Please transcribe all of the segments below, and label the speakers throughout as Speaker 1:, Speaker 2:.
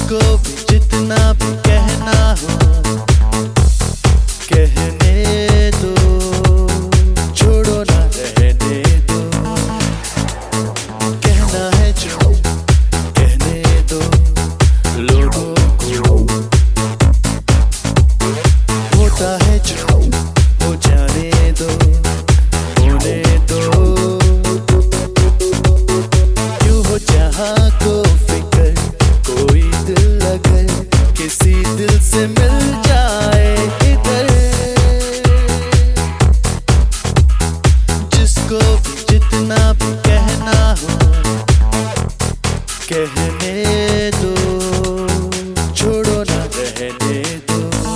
Speaker 1: जिसको भी जितना भी कहना हो कहने दो, छोड़ो ना रहने दो। कहना है जो कहने दो लोगों को, होता है जो हो जाने दो, होने दो। क्यों हो जहाँ को फिक्र, कोई दिल अगर किसी दिल से मिल जाए इधर। जिसको भी जितना भी कहना हो कहने दो, छोड़ो ना रहने दो।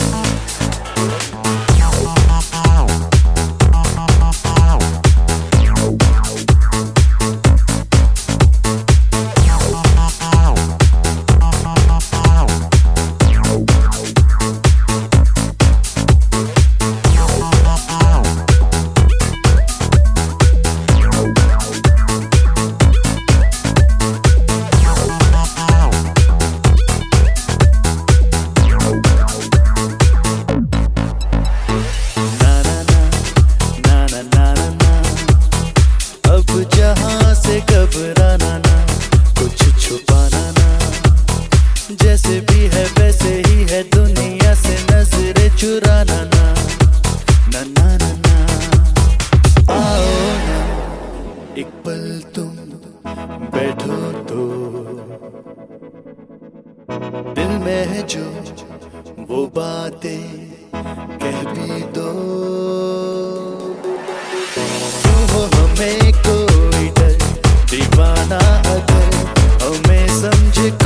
Speaker 1: जहाँ से घबराना ना, कुछ छुपाना ना। जैसे भी है वैसे ही है, दुनिया से नजरें चुराना ना। ना ना ना ना, आओ ना एक पल तुम बैठो तो, दिल में है जो वो बातें कह भी दो। हो हमें कोई डर, दीवाना अगर हमें समझ